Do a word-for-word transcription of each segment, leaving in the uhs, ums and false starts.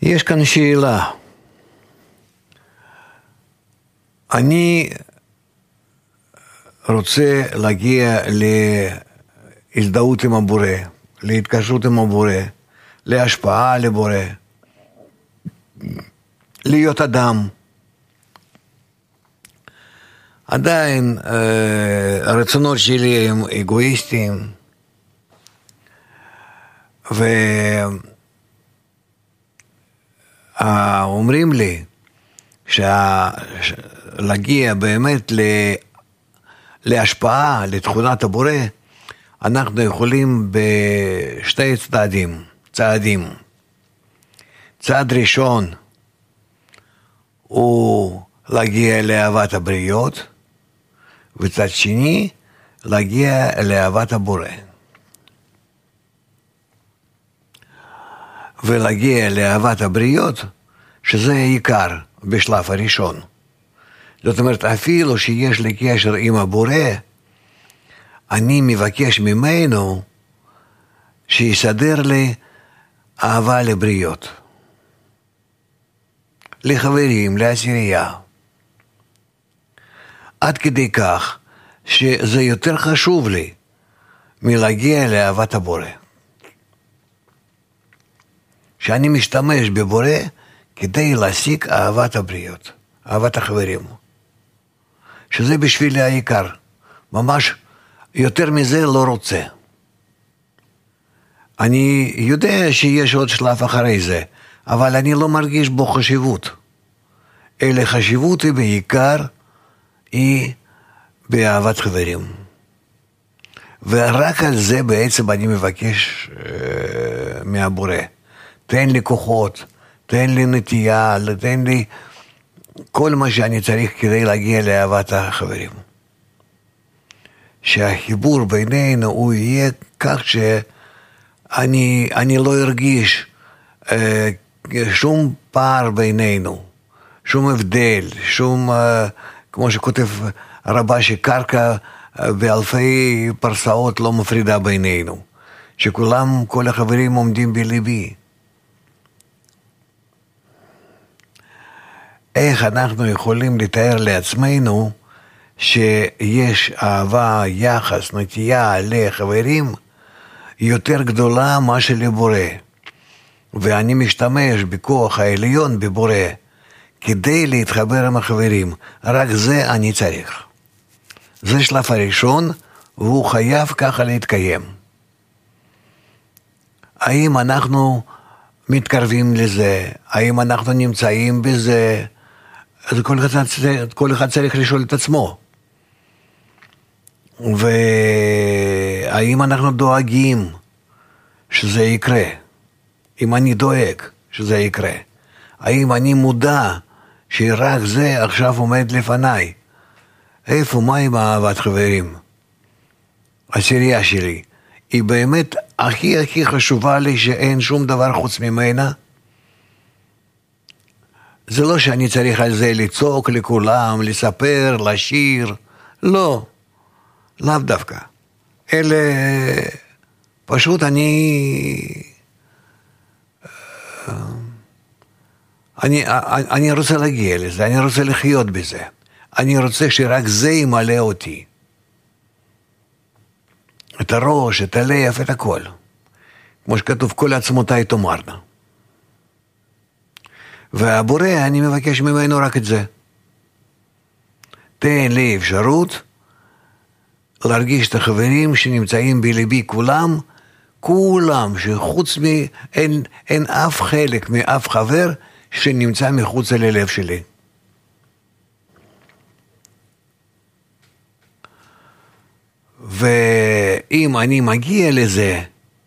יש כאן שאלה. אני רוצה להגיע להזדהות עם הבורא, להתקשרות עם הבורא, להשפעה לבורא, להיות אדם. עדיין הרצונות שלי הם אגואיסטיים, ואומרים לי שלהגיע באמת להשפעה, לתכונת הבורא, אנחנו יכולים בשתי צעדים, צעדים. צעד ראשון הוא להגיע לאהבת הבריות, וצד שני להגיע לאהבת הבורא. ולהגיע לאהבת הבריות, שזה העיקר בשלב הראשון. זאת אומרת, אפילו שיש לי קשר עם הבורא, אני מבקש ממנו שיסדר לי אהבה לבריות, לחברים, לעשירייה. עד כדי כך שזה יותר חשוב לי מלהגיע לאהבת הבורא. שאני משתמש בבורא כדי להשיג אהבת הבריות, אהבת החברים. שזה בשבילי העיקר. ממש יותר מזה לא רוצה. אני יודע שיש עוד שלב אחרי זה, אבל אני לא מרגיש בו חשיבות. אלא חשיבות היא בעיקר היא באהבת חברים. ורק על זה בעצם אני מבקש אה, מהבורא. תן לי כוחות, תן לי נטייה, תן לי כל מה שאני צריך כדי להגיע לאהבת החברים. שהחיבור בינינו הוא יהיה כך שאני אני לא ארגיש אה, שום פער בינינו, שום הבדל, שום, אה, כמו שכותב הרבה, שקרקע באלפי פרסאות לא מפרידה בינינו, שכולם, כל החברים עומדים בליבי. איך אנחנו יכולים לתאר לעצמנו שיש אהבה, יחס, נטייה לחברים יותר גדולה מה שלבורא, ואני משתמש בכוח העליון בבורא כדי להתחבר עם החברים, רק זה אני צריך. זה שלב הראשון, והוא חייב ככה להתקיים. האם אנחנו מתקרבים לזה? האם אנחנו נמצאים בזה? אז כל אחד, כל אחד צריך לשאול את עצמו. והאם אנחנו דואגים שזה יקרה? אם אני דואג שזה יקרה? האם אני מודע שרק זה עכשיו עומד לפניי? איפה, מה עם אהבת חברים? הסירייה שלי, היא באמת הכי הכי חשובה לי, שאין שום דבר חוץ ממנה? זה לא שאני צריך על זה לצעוק לכולם, לספר, לשיר, לא, לאו דווקא. אלה, פשוט אני, אני, אני רוצה להגיע לזה, אני רוצה לחיות בזה. אני רוצה שרק זה ימלא אותי. את הראש, את הלב, את הכל. כמו שכתוב, כל עצמותיי תאמרנה. והבורא, אני מבקש ממנו רק את זה. תן לי אפשרות להרגיש את החברים שנמצאים בליבי כולם, כולם, שחוץ מ... אין, אין אף חלק מאף חבר שנמצא מחוץ ללב שלי. ואם אני מגיע לזה,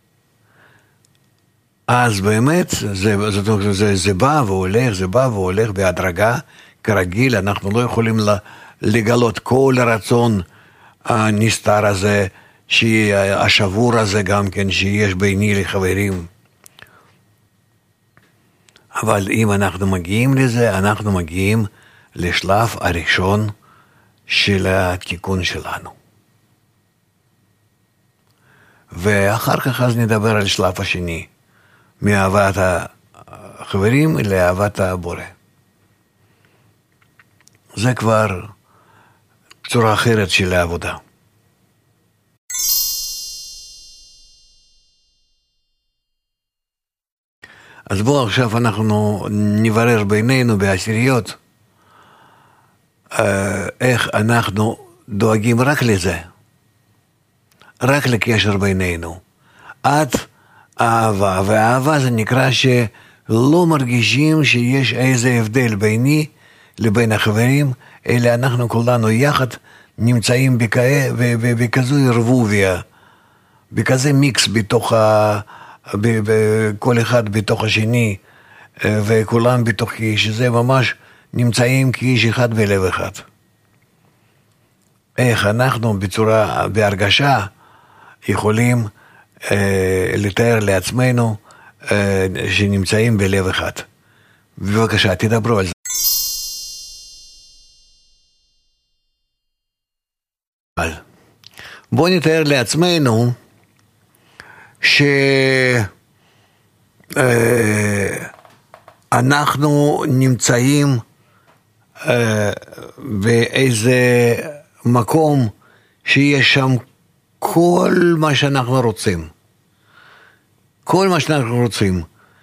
אז באמת זה, זה, זה, זה בא והולך, זה בא והולך בהדרגה, כרגיל. אנחנו לא יכולים לגלות כל הרצון הנסתר הזה, השבור הזה גם כן שיש ביני לחברים. אבל אם אנחנו מגיעים לזה, אנחנו מגיעים לשלב הראשון של התיקון שלנו. ואחר כך אז נדבר על שלב השני, מאהבת החברים לאהבת הבורא. זה כבר צורה אחרת של העבודה. אז בואו עכשיו אנחנו נברר בינינו בעשיריות איך אנחנו דואגים רק לזה, רק לקשר בינינו, עד אהבה, והאהבה זה נקרא שלא מרגישים שיש איזה הבדל ביני לבין החברים, אלא אנחנו כולנו יחד נמצאים בכזו ערבוביה, בכזה מיקס בתוך ה... כל אחד בתוך השני וכולם בתוכי, שזה ממש נמצאים כאיש אחד בלב אחד. איך אנחנו בצורה, בהרגשה יכולים אה, לתאר לעצמנו אה, שנמצאים בלב אחד. בבקשה, תדברו על זה. בואו נתאר לעצמנו שאנחנו נמצאים באיזה מקום שיש שם כל מה שאנחנו רוצים. כל מה שאנחנו רוצים.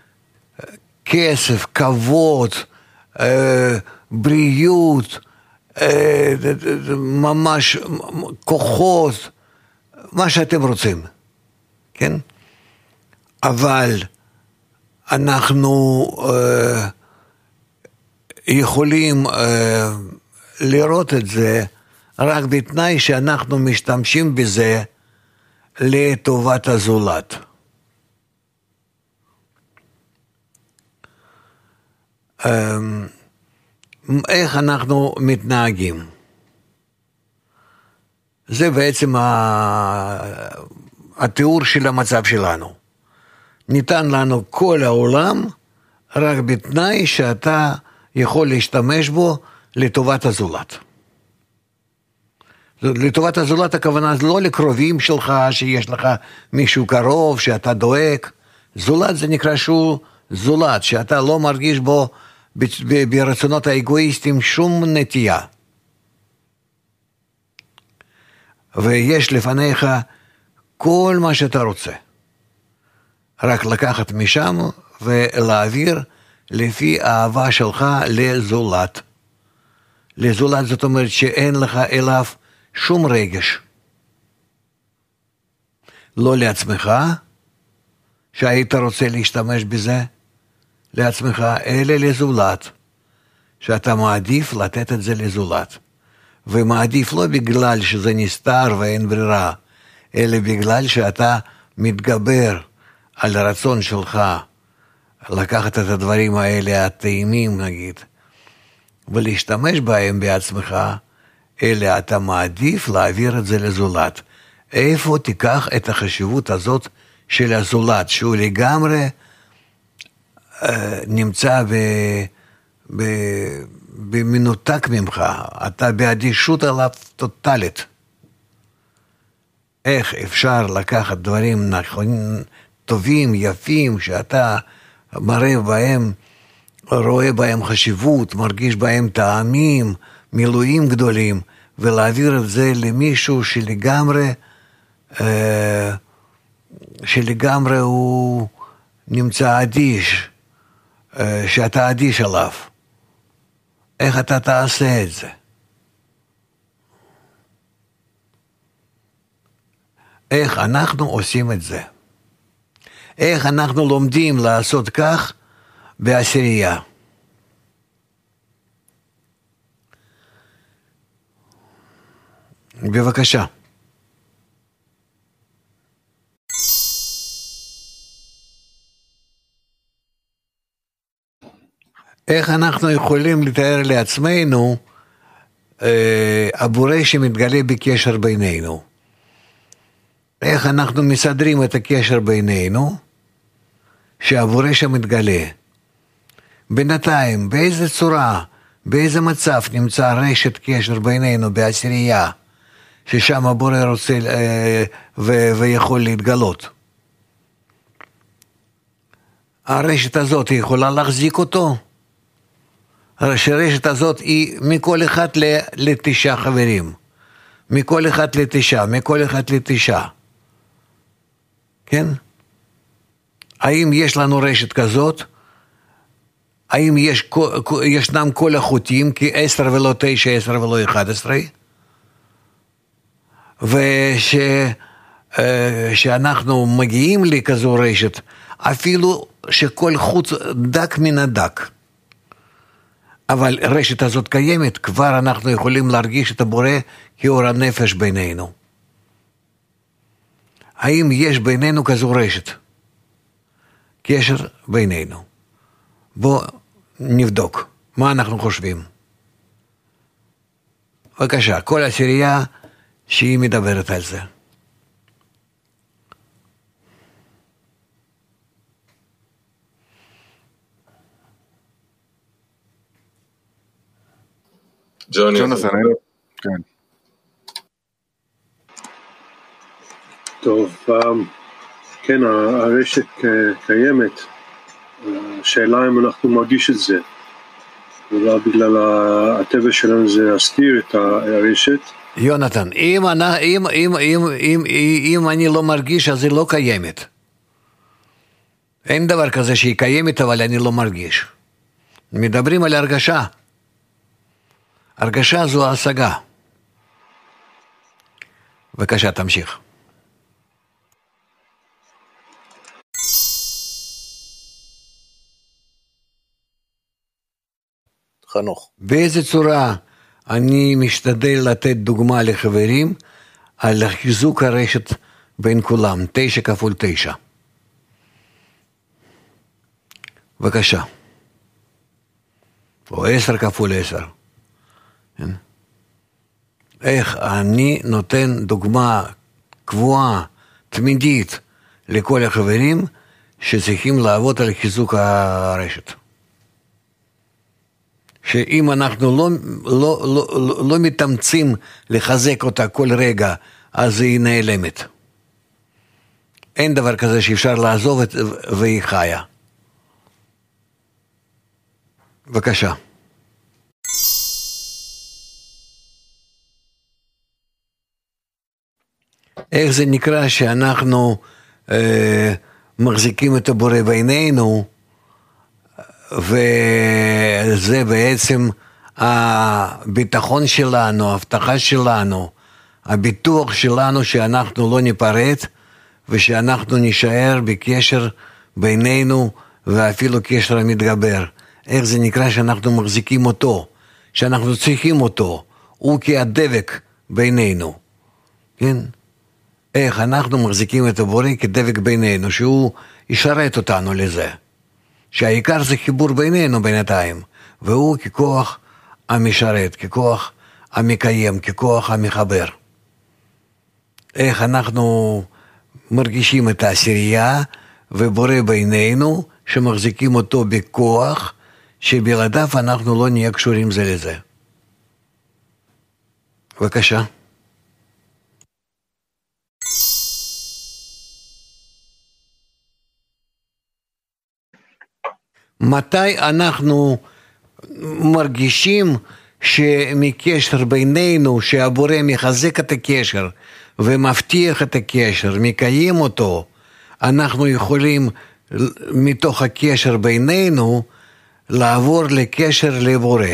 כסף, כבוד, בריאות, ממש כוחות, מה שאתם רוצים. כן? אבל אנחנו אה, יכולים אה, לראות את זה רק בתנאי שאנחנו משתמשים בזה לטובת הזולת. אה, איך אנחנו מתנהגים? זה בעצם ה... התיאור של המצב שלנו. ניתן לנו כל העולם רק בתנאי שאתה יכול להשתמש בו לטובת הזולת. לטובת הזולת הכוונה לא לקרובים שלך, שיש לך מישהו קרוב, שאתה דואג. זולת זה נקרא שהוא זולת, שאתה לא מרגיש בו ברצונות האגואיסטיים שום נטייה. ויש לפניך כל מה שאתה רוצה. רק לקחת משם ולהעביר לפי האהבה שלך לזולת. לזולת זאת אומרת שאין לך אליו שום רגש. לא לעצמך, שהיית רוצה להשתמש בזה, לעצמך, אלא לזולת. שאתה מעדיף לתת את זה לזולת. ומעדיף לא בגלל שזה נסתר ואין ברירה, אלא בגלל שאתה מתגבר על הרצון שלך לקחת את הדברים האלה, הטעימים נגיד, ולהשתמש בהם בעצמך, אלא אתה מעדיף להעביר את זה לזולת. איפה תיקח את החשיבות הזאת של הזולת, שהוא לגמרי אה, נמצא ב, ב, במנותק ממך, אתה באדישות עליו טוטלית. איך אפשר לקחת דברים נכונים, טובים, יפים, שאתה מראה בהם, רואה בהם חשיבות, מרגיש בהם טעמים, מילואים גדולים, ולהעביר את זה למישהו שלגמרי, אה, שלגמרי הוא נמצא אדיש, אה, שאתה אדיש עליו. איך אתה תעשה את זה? איך אנחנו עושים את זה? איך אנחנו לומדים לעשות כך בעשירייה? בבקשה. איך אנחנו יכולים לתאר לעצמנו אה, הבורא שמתגלה בקשר בינינו? איך אנחנו מסדרים את הקשר בינינו שהבורא שמתגלה? בינתיים, באיזה צורה, באיזה מצב נמצא רשת קשר בינינו בעשירייה, ששם הבורא רוצה אה, ו- ויכול להתגלות? הרשת הזאת היא יכולה להחזיק אותו? שהרשת הזאת היא מכל אחד לתשעה חברים, מכל אחד לתשעה, מכל אחד לתשעה, כן? האם יש לנו רשת כזאת? האם יש, ישנם כל החוטים, כי עשר ולא תשע, עשר ולא אחד עשרה? וש... שאנחנו מגיעים לכזו רשת, אפילו שכל חוץ דק מן הדק. אבל רשת הזאת קיימת, כבר אנחנו יכולים להרגיש את הבורא כאור הנפש בינינו. האם יש בינינו כזו רשת? קשר בינינו. בוא נבדוק, מה אנחנו חושבים? בבקשה, כל עשירייה שהיא מדברת על זה. ג'ונתן, כן. טוב, כן, הרשת קיימת. השאלה אם אנחנו מרגיש את זה. אולי בגלל הטבע שלנו זה להסתיר את הרשת. יונתן, אם, אם, אם, אם, אם, אם אני לא מרגיש, אז היא לא קיימת. אין דבר כזה שהיא קיימת, אבל אני לא מרגיש. מדברים על הרגשה. הרגשה זו השגה. בבקשה, תמשיך. חנוך. באיזה צורה אני משתדל לתת דוגמה לחברים על חיזוק הרשת בין כולם, תשע כפול תשע. בבקשה. או עשר כפול עשר. איך אני נותן דוגמה קבועה, תמידית, לכל החברים שצריכים לעבוד על חיזוק הרשת. שאם אנחנו לא, לא, לא, לא, לא מתאמצים לחזק אותה כל רגע, אז היא נעלמת. אין דבר כזה שאפשר לעזוב את, והיא חיה. בבקשה. איך זה נקרא שאנחנו אה, מחזיקים את הבורא בינינו, וזה בעצם הביטחון שלנו, ההבטחה שלנו, הביטוח שלנו שאנחנו לא ניפרד, ושאנחנו נשאר בקשר בינינו, ואפילו קשר המתגבר. איך זה נקרא שאנחנו מחזיקים אותו, שאנחנו צריכים אותו, הוא כהדבק בינינו, כן? איך אנחנו מחזיקים את הבורא כדבק בינינו, שהוא ישרת אותנו לזה. שהעיקר זה חיבור בינינו בינתיים, והוא ככוח המשרת, ככוח המקיים, ככוח המחבר. איך אנחנו מרגישים את העשירייה ובורא בינינו, שמחזיקים אותו בכוח, שבלעדיו אנחנו לא נהיה קשורים זה לזה. בבקשה. מתי אנחנו מרגישים שמקשר בינינו, שהבורא מחזק את הקשר ומבטיח את הקשר, מקיים אותו, אנחנו יכולים מתוך הקשר בינינו לעבור לקשר לבורא.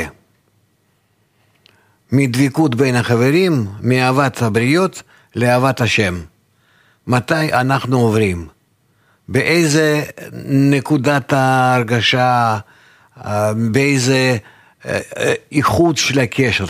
מדבקות בין החברים, מאהבת הבריות לאהבת השם. מתי אנחנו עוברים? באיזה נקודת ההרגשה, באיזה איכות של הקשר.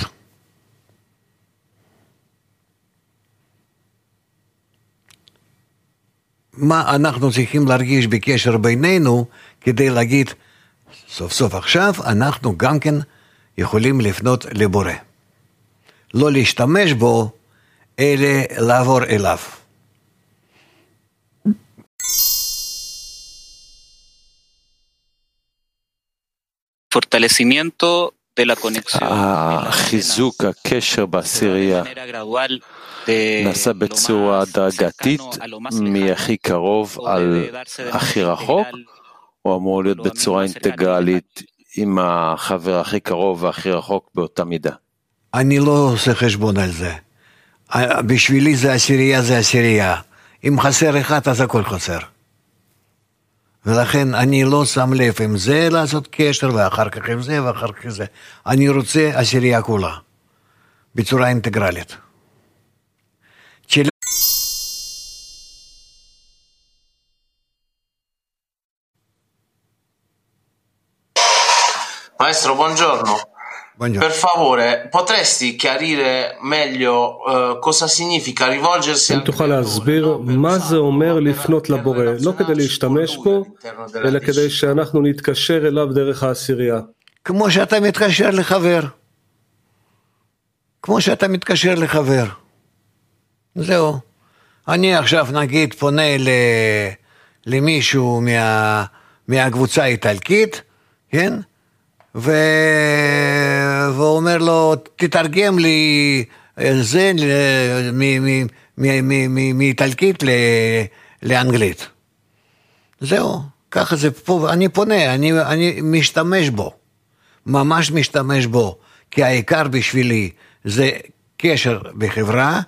מה אנחנו צריכים להרגיש בקשר בינינו, כדי להגיד, סוף סוף עכשיו אנחנו גם כן יכולים לפנות לבורא. לא להשתמש בו, אלא לעבור אליו. החיזוק הקשר בעשירייה נעשה בצורה הדרגתית מהכי קרוב על הכי רחוק, הוא אמור להיות בצורה אינטגרלית עם החבר הכי קרוב והכי רחוק באותה מידה. אני לא עושה חשבון על זה. בשבילי זה עשירייה, זה עשירייה. אם חסר אחד, אז הכל חסר. ולכן אני לא שם לב עם זה לעשות קשר, ואחר כך עם זה, ואחר כך זה. אני רוצה עשירייה כולה, בצורה אינטגרלית. Maestro, buongiorno. Buongiorno. Per favore, potresti chiarire meglio uh, cosa significa rivolgersi אם תוכל להסביר מה זה אומר לפנות לבורא, לא כדי להשתמש בו, אלא כדי שאנחנו נתקשר אליו דרך העשירייה. כמו שאתה מתקשר לחבר. כמו שאתה מתקשר לחבר. זהו. אני עכשיו נגיד פונה ל... למישהו מה... מהקבוצה האיטלקית, כן? ו... והוא אומר לו, תתרגם לי זה מאיטלקית לאנגלית. זהו, ככה זה פה, אני פונה, אני, אני משתמש בו, ממש משתמש בו, כי העיקר בשבילי זה קשר בחברה,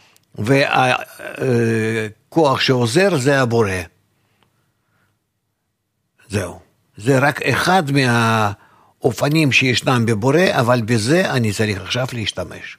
והכוח שעוזר זה הבורא. זהו, זה רק אחד מה... אופנים שישנם בבורא, אבל בזה אני צריך עכשיו להשתמש.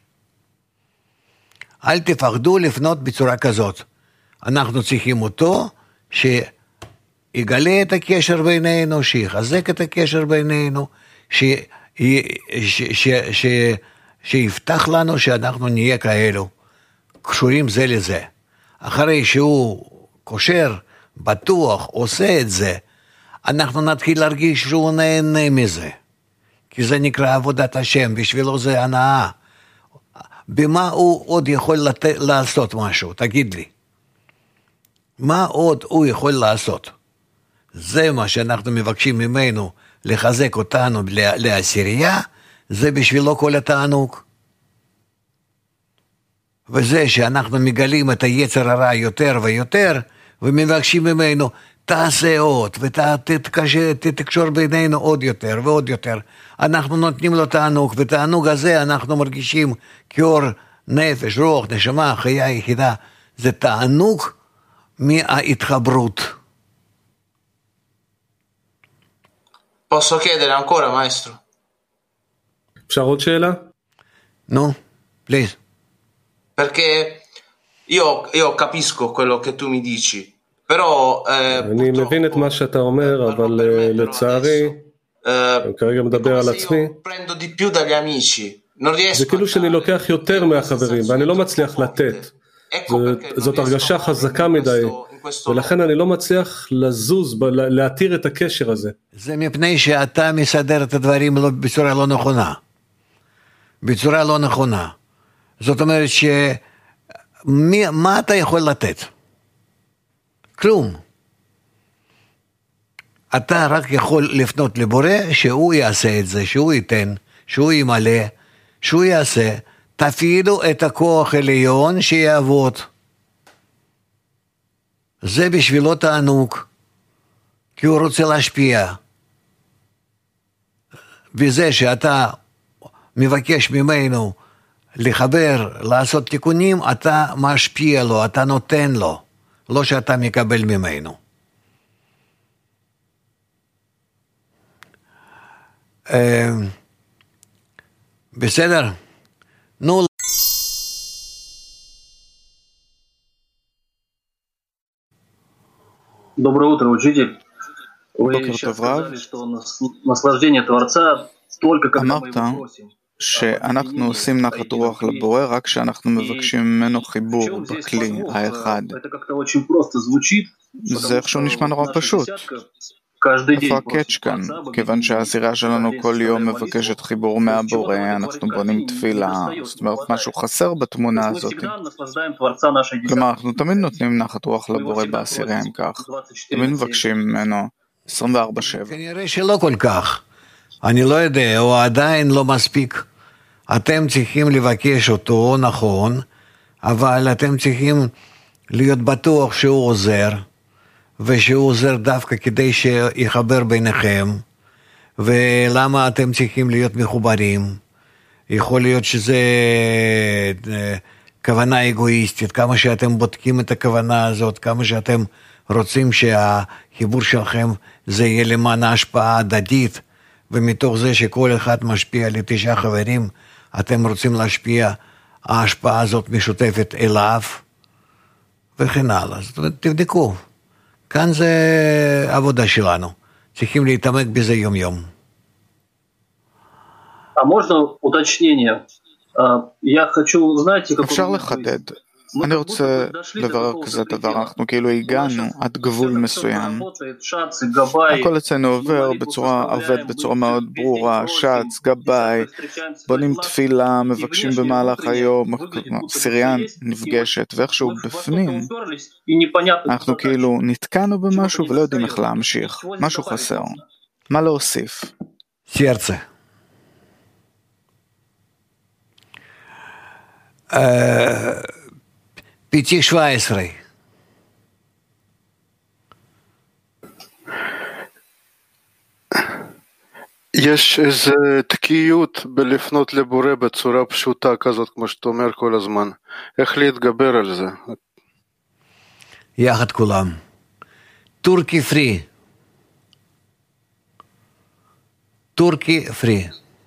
אל תפחדו לפנות בצורה כזאת. אנחנו צריכים אותו שיגלה את הקשר בינינו, שיחזק את הקשר בינינו, ש... ש... ש... ש... שיפתח לנו שאנחנו נהיה כאלו, קשורים זה לזה. אחרי שהוא קושר, בטוח, עושה את זה, אנחנו נתחיל להרגיש שהוא נהנה מזה. כי זה נקרא עבודת השם, בשבילו זה הנאה. במה הוא עוד יכול לת... לעשות משהו? תגיד לי. מה עוד הוא יכול לעשות? זה מה שאנחנו מבקשים ממנו, לחזק אותנו לעשירייה, זה בשבילו כל התענוג. וזה שאנחנו מגלים את היצר הרע יותר ויותר, ומבקשים ממנו, תעשה עוד, ותתקשור בינינו עוד יותר ועוד יותר. אנחנו נותנים לו תענוג, ותענוג הזה אנחנו מרגישים כאור נפש, רוח, נשמה, חיה יחידה. זה תענוג מההתחברות. Posso chiedere ancora, maestro? אפשר עוד שאלה? No, please. Perché io, io capisco quello che tu mi dici. אני מבין את מה שאתה אומר, אבל לצערי, אני כרגע מדבר על עצמי, זה כאילו שאני לוקח יותר מהחברים, ואני לא מצליח לתת. זאת הרגשה חזקה מדי, ולכן אני לא מצליח לזוז, להתיר את הקשר הזה. זה מפני שאתה מסדר את הדברים בצורה לא נכונה. בצורה לא נכונה. זאת אומרת שמה אתה יכול לתת? כלום. אתה רק יכול לפנות לבורא שהוא יעשה את זה, שהוא ייתן, שהוא ימלא, שהוא יעשה. תפעילו את הכוח עליון שיעבוד. זה בשבילו תענוג, כי הוא רוצה להשפיע. וזה שאתה מבקש ממנו לחבר, לעשות תיקונים, אתה משפיע לו, אתה נותן לו. לא שאתה מקבל ממנו. בסדר? נו. Доброе утро, учитель. Вы сейчас сказали, что наслаждение Творца только когда мы его просим. שאנחנו עושים נחת רוח לבורא רק כשאנחנו מבקשים ממנו חיבור בכלי האחד. זה איכשהו נשמע נורא פשוט. איפה הקאץ' כאן? כיוון שהעשירייה שלנו כל יום מבקשת חיבור מהבורא, אנחנו בונים תפילה, זאת אומרת משהו חסר בתמונה הזאת. כלומר, אנחנו תמיד נותנים נחת רוח לבורא בעשירייה אם כך. תמיד מבקשים ממנו עשרים וארבע שבע. כנראה שלא כל כך. אני לא יודע, הוא עדיין לא מספיק. אתם צריכים לבקש אותו, נכון, אבל אתם צריכים להיות בטוח שהוא עוזר, ושהוא עוזר דווקא כדי שיחבר ביניכם, ולמה אתם צריכים להיות מחוברים. יכול להיות שזה כוונה אגואיסטית, כמה שאתם בודקים את הכוונה הזאת, כמה שאתם רוצים שהחיבור שלכם זה יהיה למען ההשפעה הדדית, ומתוך זה שכל אחד משפיע לתשעה חברים, אתם רוצים להשפיע, ההשפעה הזאת משותפת אליו, וכן הלאה. זאת אומרת, תבדקו. כאן זה עבודה שלנו. צריכים להתעמק בזה יום יום. А можно уточнение? Я хочу узнать, אפשר לחדד. אני רוצה לברר כזה דבר, אנחנו כאילו הגענו עד גבול מסוים. הכל אצלנו עובר בצורה, עובד בצורה מאוד ברורה, שץ, גבאי, בונים תפילה, מבקשים במהלך היום, סיריאן נפגשת, ואיכשהו בפנים, אנחנו כאילו נתקענו במשהו ולא יודעים איך להמשיך, משהו חסר. מה להוסיף? סרצה. פיצי שבע עשרה. יש איזו תקיעות בלפנות לבורא בצורה פשוטה כזאת, כמו שאתה אומר כל הזמן. איך להתגבר על זה? יחד כולם. טורקי פרי. טורקי פרי.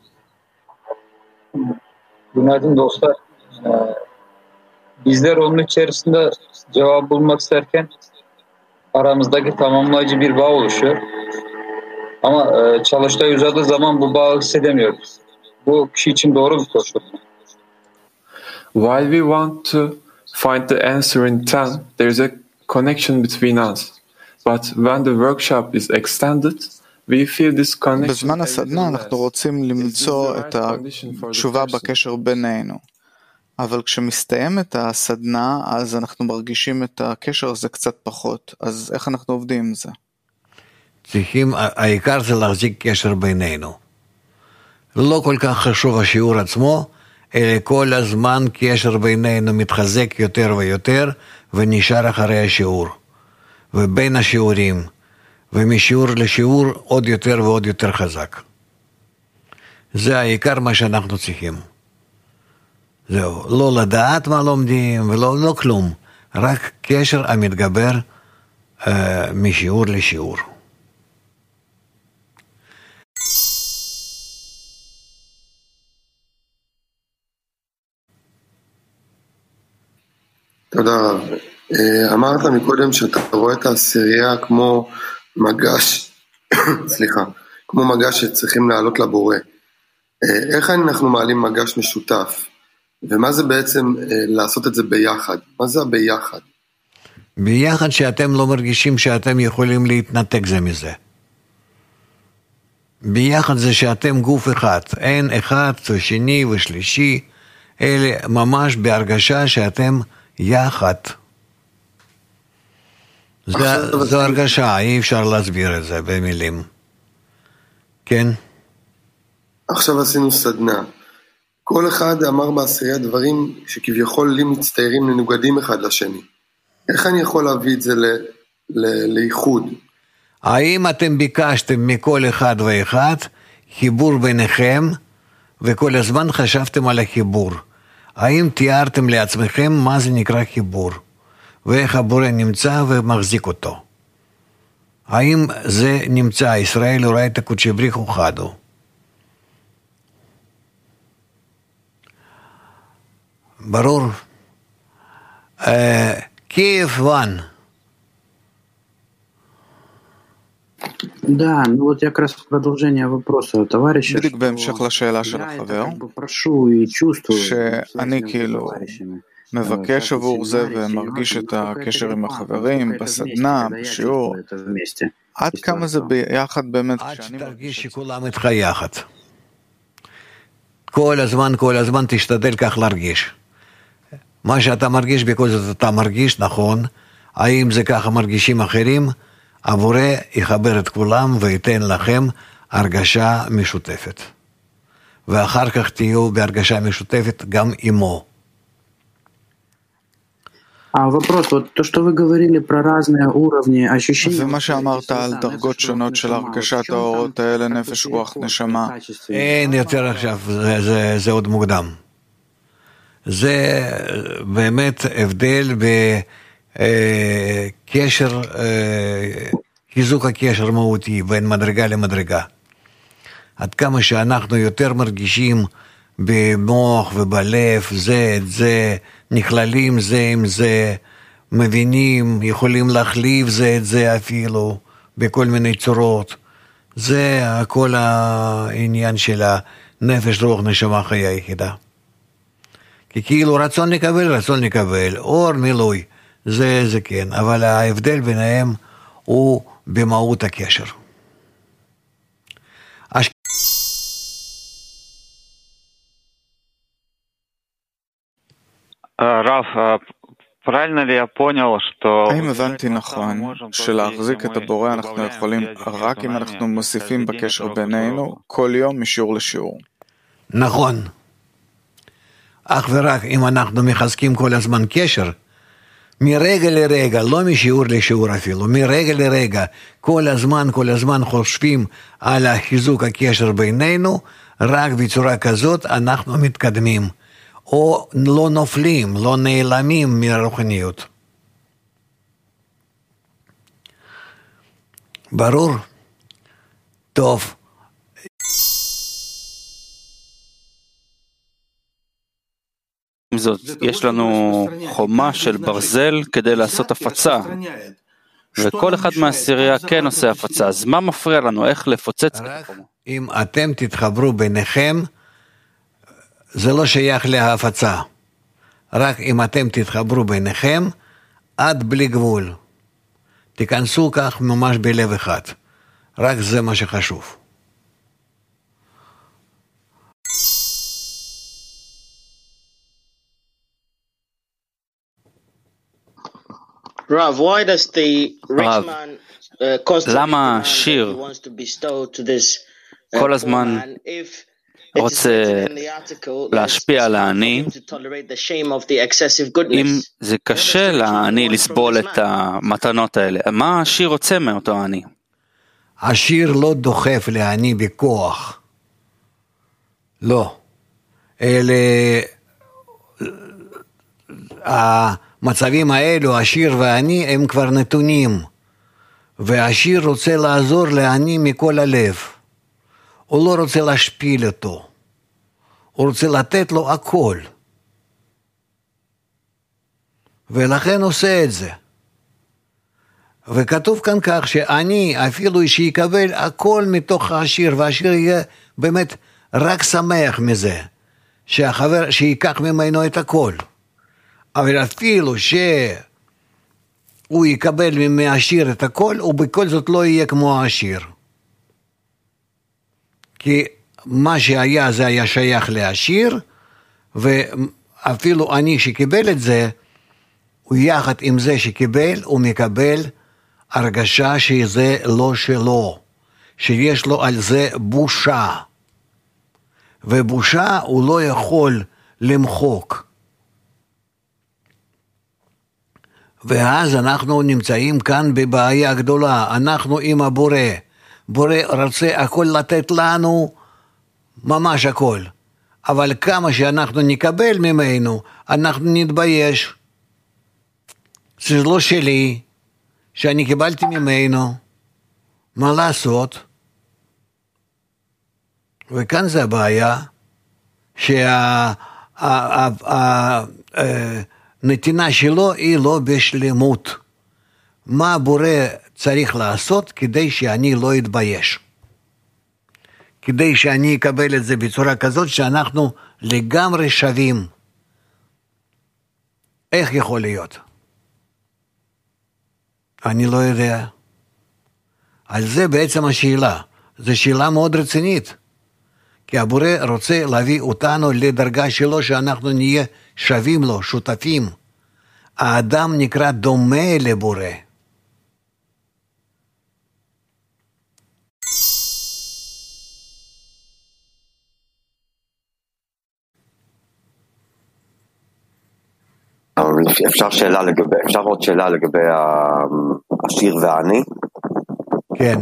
Günaydın dostlar. Bizler onun içerisinde cevap bulmak isterken aramızdaki tamamlayıcı bir bağ oluşuyor. Ama çalıştay uzadığı zaman bu bağı hissedemiyoruz. Bu kişi için doğru bir koşul. While we want to find the answer in ten, there is a connection between us. But when the workshop is extended, we feel this connection. בזמן הסדנה אנחנו רוצים למצוא את התשובה בקשר בינינו. אבל כשמסתיימת הסדנה, אז אנחנו מרגישים את הקשר הזה קצת פחות. אז איך אנחנו עובדים עם זה? צריכים, העיקר זה להחזיק קשר בינינו. לא כל כך חשוב השיעור עצמו, אלא כל הזמן קשר בינינו מתחזק יותר ויותר, ונשאר אחרי השיעור. ובין השיעורים, ומשיעור לשיעור עוד יותר ועוד יותר חזק. זה העיקר מה שאנחנו צריכים. זהו, לא לדעת מה לומדים ולא לא כלום, רק קשר המתגבר אה, משיעור לשיעור. תודה רב. אמרת מקודם שאתה רואה את העשירייה כמו מגש, סליחה, כמו מגש שצריכים לעלות לבורא. איך אנחנו מעלים מגש משותף? ומה זה בעצם לעשות את זה ביחד? מה זה ביחד? ביחד שאתם לא מרגישים שאתם יכולים להתנתק זה מזה. ביחד זה שאתם גוף אחד, אין אחד ושני ושלישי, אלה ממש בהרגשה שאתם יחד. זו, זו הרגשה, אי אפשר להסביר את זה במילים. כן? עכשיו עשינו סדנה. כל אחד אמר בעשירייה דברים שכביכול לי מצטיירים לנוגדים אחד לשני. איך אני יכול להביא את זה ל, ל, לאיחוד? האם אתם ביקשתם מכל אחד ואחד חיבור ביניכם, וכל הזמן חשבתם על החיבור? האם תיארתם לעצמכם מה זה נקרא חיבור? ואיך הבורא נמצא ומחזיק אותו? האם זה נמצא, ישראל וראה את הקודשי בריחו חדו? ברור. קייב וואן. Да, ну вот я как раз в продолжение вопроса товарища. בדיוק בהמשך לשאלה של החבר, שאני כאילו מבקש עבור זה ומרגיש את הקשר עם החברים, בסדנה, בשיעור. עד כמה זה ביחד באמת? עד שתרגיש שכולם איתך יחד. כל הזמן, כל הזמן תשתדל כך להרגיש. מה שאתה מרגיש בכל זאת אתה מרגיש, נכון. האם זה ככה מרגישים אחרים? הבורא יחבר את כולם וייתן לכם הרגשה משותפת. ואחר כך תהיו בהרגשה משותפת גם עמו. А вопрос, вот то, что вы говорили про разные уровни ощущения... ומה שאמרת על דרגות שונות של הרגשת האורות האלה, נפש, רוח, נשמה. אין יותר עכשיו, זה, זה, זה עוד מוקדם. זה באמת הבדל בקשר, חיזוק הקשר מהותי בין מדרגה למדרגה. עד כמה שאנחנו יותר מרגישים במוח ובלב, זה את זה, נכללים זה עם זה, מבינים, יכולים להחליף זה את זה אפילו, בכל מיני צורות. זה כל העניין של הנפש, רוח, נשמה, חיה יחידה. כי כאילו רצון לקבל, רצון לקבל, אור מילוי, זה, זה כן, אבל ההבדל ביניהם הוא במהות הקשר. הש... Раф, правильно ли я понял, что... האם הבנתי נכון שלהחזיק את הבורא אנחנו יכולים רק אם אנחנו מוסיפים בקשר בינינו כל יום משיעור לשיעור? נכון. אך ורק אם אנחנו מחזקים כל הזמן קשר, מרגע לרגע, לא משיעור לשיעור אפילו, מרגע לרגע, כל הזמן, כל הזמן חושבים על החיזוק הקשר בינינו, רק בצורה כזאת אנחנו מתקדמים, או לא נופלים, לא נעלמים מהרוחניות. ברור? טוב. עם זאת, יש לנו חומה של ברזל כדי לעשות הפצה, וכל אחד מהעשירייה כן עושה הפצה, אז מה מפריע לנו? איך לפוצץ את החומה? אם אתם תתחברו ביניכם, זה לא שייך להפצה. רק אם אתם תתחברו ביניכם, עד בלי גבול. תיכנסו כך ממש בלב אחד. רק זה מה שחשוב. Rav, why does the rich man uh, constantly למה demand שיר that he wants to bestow to this uh, כל poor הזמן man if it is רוצה written in the article that להשפיע על it's hard for העני, him to tolerate the shame of the excessive אם goodness? זה קשה לעני לסבול את המתנות האלה, מה השיר רוצה מאותו העני? השיר לא דוחף לעני בכוח. לא. אלה... המצבים האלו, השיר והעני, הם כבר נתונים. והשיר רוצה לעזור לעני מכל הלב. הוא לא רוצה להשפיל אותו. הוא רוצה לתת לו הכל. ולכן עושה את זה. וכתוב כאן כך שאני אפילו שיקבל הכל מתוך השיר, והשיר יהיה באמת רק שמח מזה, שהחבר שיקח ממנו את הכל. אבל אפילו שהוא יקבל מהשיר את הכל, הוא בכל זאת לא יהיה כמו השיר. כי מה שהיה זה היה שייך להשיר, ואפילו אני שקיבל את זה, הוא יחד עם זה שקיבל, הוא מקבל הרגשה שזה לא שלו, שיש לו על זה בושה. ובושה הוא לא יכול למחוק. ואז אנחנו נמצאים כאן בבעיה גדולה, אנחנו עם הבורא, בורא רוצה הכל לתת לנו, ממש הכל, אבל כמה שאנחנו נקבל ממנו, אנחנו נתבייש, זה לא שלי, שאני קיבלתי ממנו, מה לעשות? וכאן זה הבעיה, שה... הנתינה שלו היא לא בשלמות. מה הבורא צריך לעשות כדי שאני לא אתבייש? כדי שאני אקבל את זה בצורה כזאת שאנחנו לגמרי שווים. איך יכול להיות? אני לא יודע. על זה בעצם השאלה. זו שאלה מאוד רצינית. כי הבורא רוצה להביא אותנו לדרגה שלו שאנחנו נהיה שווים לו, שותפים. האדם נקרא דומה לבורא. Our אפשר שאלה לגבי, אפשר עוד שאלה לגבי העשיר והעני? כן.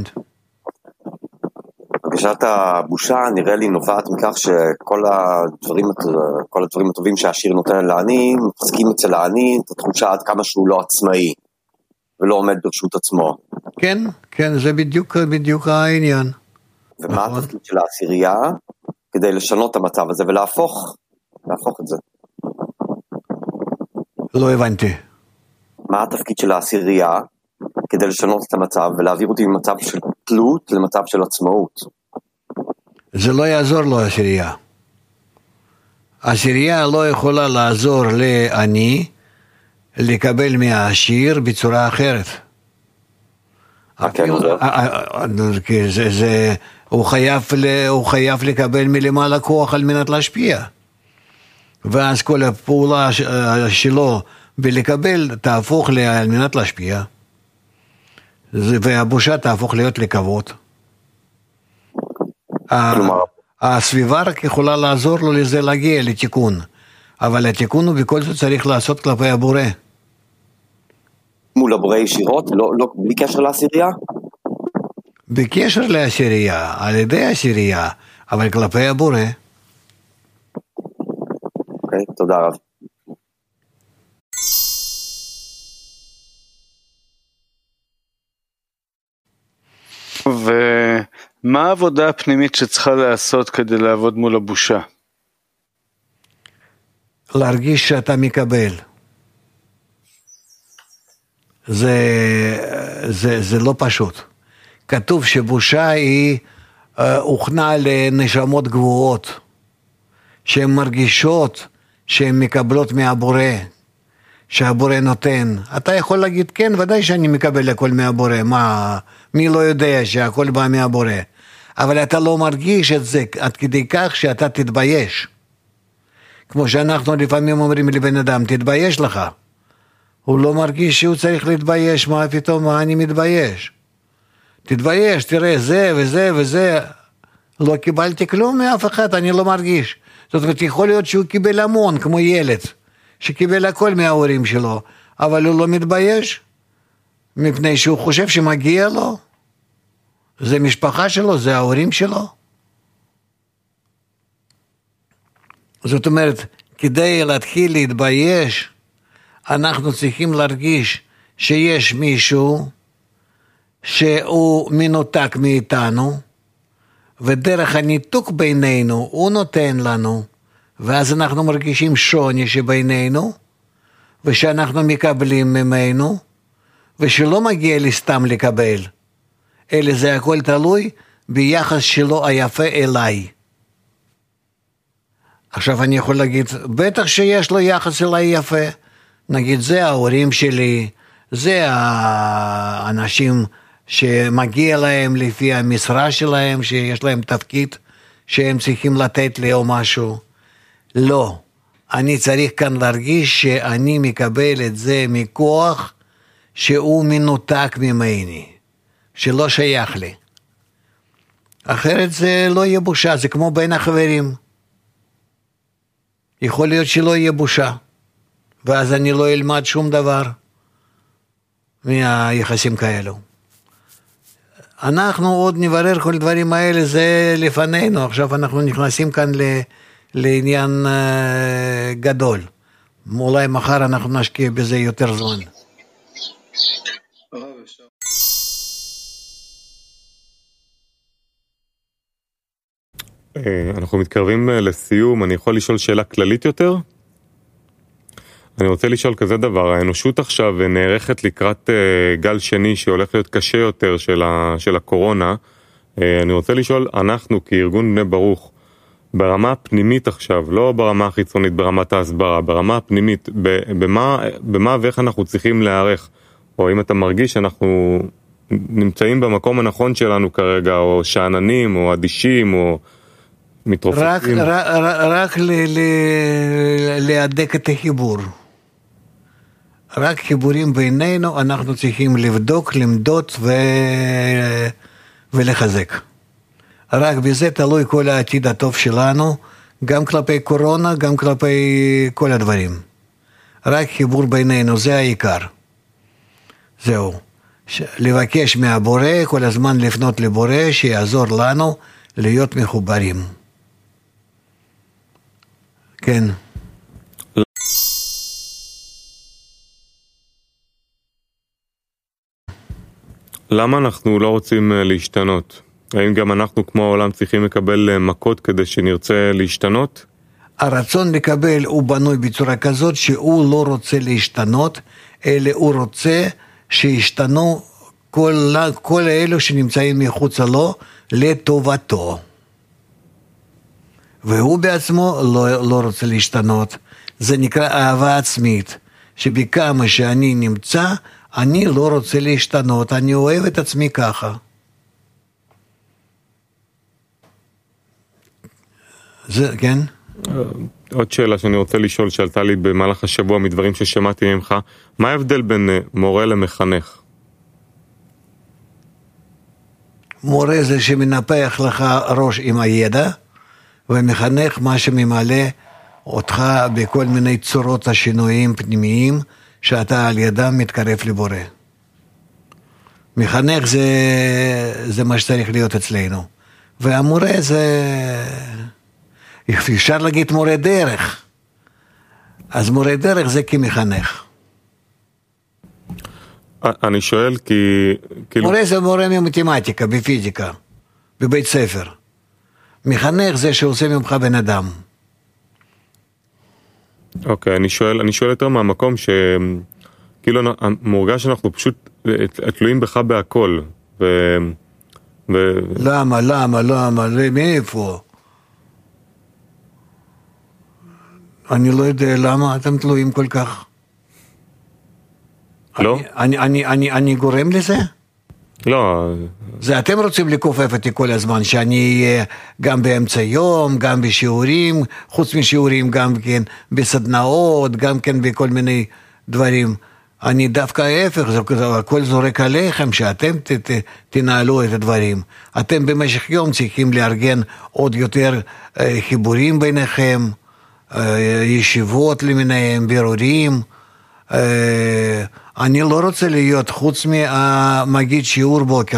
הרגשת הבושה נראה לי נובעת מכך שכל הדברים, כל הדברים הטובים שהעשיר נותן לעני, מחזיקים אצל העני את התחושה עד כמה שהוא לא עצמאי, ולא עומד ברשות עצמו. כן, כן, זה בדיוק, בדיוק העניין. ומה התפקיד של העשירייה כדי לשנות את המצב הזה ולהפוך, להפוך את זה? לא הבנתי. מה התפקיד של העשירייה כדי לשנות את המצב ולהעביר אותי ממצב של תלות למצב של עצמאות? זה לא יעזור לו העשירייה. העשירייה לא יכולה לעזור לעני לקבל מהעשיר בצורה אחרת. כי זה, זה, הוא חייב, הוא חייב לקבל מלמעלה כוח על מנת להשפיע. ואז כל הפעולה שלו בלקבל תהפוך על מנת להשפיע. והבושה תהפוך להיות לכבוד. הסביבה רק יכולה לעזור לו לזה להגיע לתיקון, אבל התיקון הוא בכל זאת צריך לעשות כלפי הבורא. מול הבורא ישירות, לא, לא, בלי קשר לעשירייה? בקשר לעשירייה, על ידי העשירייה, אבל כלפי הבורא. אוקיי, תודה רב. ומה העבודה הפנימית שצריכה לעשות כדי לעבוד מול הבושה? להרגיש שאתה מקבל. זה, זה, זה לא פשוט. כתוב שבושה היא הוכנה לנשמות גבוהות, שהן מרגישות שהן מקבלות מהבורא, שהבורא נותן. אתה יכול להגיד, כן, ודאי שאני מקבל הכל מהבורא, מה, מי לא יודע שהכל בא מהבורא, אבל אתה לא מרגיש את זה עד כדי כך שאתה תתבייש. כמו שאנחנו לפעמים אומרים לבן אדם, תתבייש לך. הוא לא מרגיש שהוא צריך להתבייש, מה פתאום, מה אני מתבייש? תתבייש, תראה, זה וזה וזה, לא קיבלתי כלום מאף אחד, אני לא מרגיש. זאת אומרת, יכול להיות שהוא קיבל המון, כמו ילד, שקיבל הכל מההורים שלו, אבל הוא לא מתבייש, מפני שהוא חושב שמגיע לו, זה משפחה שלו, זה ההורים שלו. זאת אומרת, כדי להתחיל להתבייש, אנחנו צריכים להרגיש שיש מישהו שהוא מנותק מאיתנו, ודרך הניתוק בינינו הוא נותן לנו, ואז אנחנו מרגישים שוני שבינינו, ושאנחנו מקבלים ממנו, ושלא מגיע לי סתם לקבל, אלא זה הכל תלוי ביחס שלו היפה אליי. עכשיו אני יכול להגיד, בטח שיש לו יחס אליי יפה, נגיד זה ההורים שלי, זה האנשים שמגיע להם לפי המשרה שלהם, שיש להם תפקיד שהם צריכים לתת לי או משהו. לא, אני צריך כאן להרגיש שאני מקבל את זה מכוח שהוא מנותק ממני, שלא שייך לי. אחרת זה לא יהיה בושה, זה כמו בין החברים. יכול להיות שלא יהיה בושה, ואז אני לא אלמד שום דבר מהיחסים כאלו. אנחנו עוד נברר כל דברים האלה, זה לפנינו, עכשיו אנחנו נכנסים כאן ל, לעניין uh, גדול. אולי מחר אנחנו נשקיע בזה יותר זמן. אנחנו מתקרבים לסיום, אני יכול לשאול שאלה כללית יותר? אני רוצה לשאול כזה דבר, האנושות עכשיו נערכת לקראת גל שני שהולך להיות קשה יותר של, ה, של הקורונה. אני רוצה לשאול, אנחנו כארגון בני ברוך, ברמה הפנימית עכשיו, לא ברמה החיצונית, ברמת ההסברה, ברמה הפנימית, במה, במה ואיך אנחנו צריכים להיערך, או אם אתה מרגיש שאנחנו נמצאים במקום הנכון שלנו כרגע, או שעננים, או אדישים, או מתרופפים. רק, רק, רק ל- ל- להדק את החיבור. רק חיבורים בינינו אנחנו צריכים לבדוק, למדוד ו... ולחזק. רק בזה תלוי כל העתיד הטוב שלנו, גם כלפי קורונה, גם כלפי כל הדברים. רק חיבור בינינו, זה העיקר. זהו. לבקש מהבורא, כל הזמן לפנות לבורא, שיעזור לנו להיות מחוברים. כן. למה אנחנו לא רוצים להשתנות? האם גם אנחנו כמו העולם צריכים לקבל מכות כדי שנרצה להשתנות? הרצון לקבל הוא בנוי בצורה כזאת שהוא לא רוצה להשתנות, אלא הוא רוצה שישתנו כל, כל אלו שנמצאים מחוצה לו לטובתו. והוא בעצמו לא, לא רוצה להשתנות. זה נקרא אהבה עצמית, שבכמה שאני נמצא, אני לא רוצה להשתנות, אני אוהב את עצמי ככה. זה, כן? עוד שאלה שאני רוצה לשאול, שעלתה לי במהלך השבוע מדברים ששמעתי ממך, מה ההבדל בין מורה למחנך? מורה זה שמנפח לך ראש עם הידע, ומחנך מה שממלא אותך בכל מיני צורות השינויים פנימיים, שאתה על ידם מתקרב לבורא. מחנך זה, זה מה שצריך להיות אצלנו. והמורה זה, אפשר להגיד מורה דרך. אז מורה דרך זה כמחנך. אני שואל כי... מורה זה מורה ממתמטיקה, בפיזיקה, בבית ספר. מחנך זה שעושה ממך בן אדם. אוקיי, אני שואל, אני שואל יותר מהמקום ש... כאילו, מורגש שאנחנו פשוט תלויים בך בהכל. ו... ו... למה, למה, למה, מאיפה? אני לא יודע למה אתם תלויים כל כך. לא? אני, אני, אני, אני גורם לזה? לא. זה אתם רוצים לקופף אותי כל הזמן, שאני אהיה גם באמצע יום, גם בשיעורים, חוץ משיעורים גם כן בסדנאות, גם כן בכל מיני דברים. אני דווקא ההפך, הכל זורק עליכם, שאתם ת, ת, תנהלו את הדברים. אתם במשך יום צריכים לארגן עוד יותר אה, חיבורים ביניכם, אה, ישיבות למיניהם, בירורים. אה, אני לא רוצה להיות חוץ מהמגיד שיעור בוקר.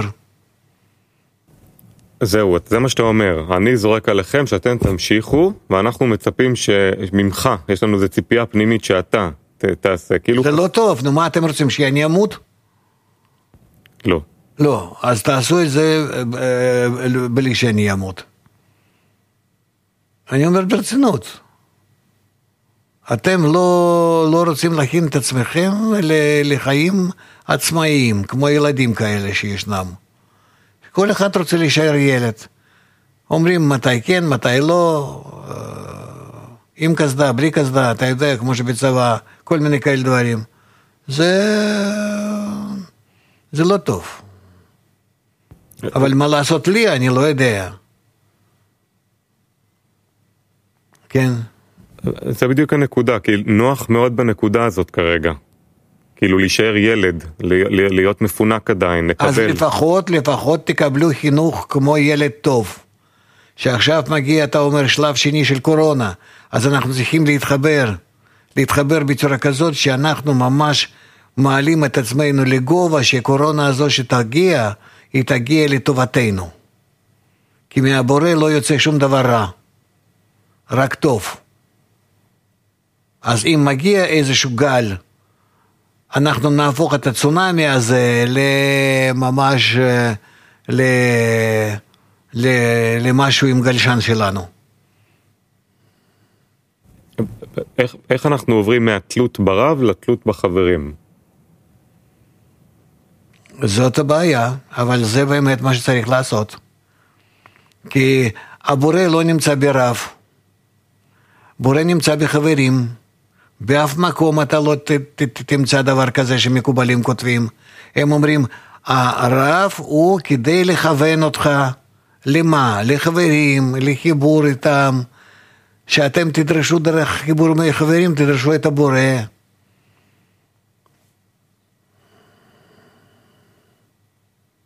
זהו, זה מה שאתה אומר. אני זורק עליכם שאתם תמשיכו, ואנחנו מצפים שממך, יש לנו איזו ציפייה פנימית שאתה ת, תעשה. כאילו... זה לא טוב, נו מה אתם רוצים, שאני אמות? לא. לא, אז תעשו את זה בלי שאני אמות. אני אומר ברצינות. אתם לא, לא רוצים להכין את עצמכם לחיים עצמאיים, כמו ילדים כאלה שישנם. כל אחד רוצה להישאר ילד. אומרים מתי כן, מתי לא, עם כסדה, בלי כסדה, אתה יודע, כמו שבצבא, כל מיני כאלה דברים. זה, זה לא טוב. אבל מה לעשות לי, אני לא יודע. כן. זה בדיוק הנקודה, כי נוח מאוד בנקודה הזאת כרגע. כאילו להישאר ילד, להיות מפונק עדיין, לקבל. אז לפחות, לפחות תקבלו חינוך כמו ילד טוב. שעכשיו מגיע, אתה אומר, שלב שני של קורונה, אז אנחנו צריכים להתחבר, להתחבר בצורה כזאת שאנחנו ממש מעלים את עצמנו לגובה, שקורונה הזו שתגיע, היא תגיע לטובתנו. כי מהבורא לא יוצא שום דבר רע, רק טוב. אז אם מגיע איזשהו גל, אנחנו נהפוך את הצונאמי הזה לממש, ל... ל... למשהו עם גלשן שלנו. איך, איך אנחנו עוברים מהתלות ברב לתלות בחברים? זאת הבעיה, אבל זה באמת מה שצריך לעשות. כי הבורא לא נמצא ברב, בורא נמצא בחברים. באף מקום אתה לא ת, ת, ת, תמצא דבר כזה שמקובלים כותבים. הם אומרים, הרב הוא כדי לכוון אותך, למה? לחברים, לחיבור איתם, שאתם תדרשו דרך חיבור מחברים, תדרשו את הבורא.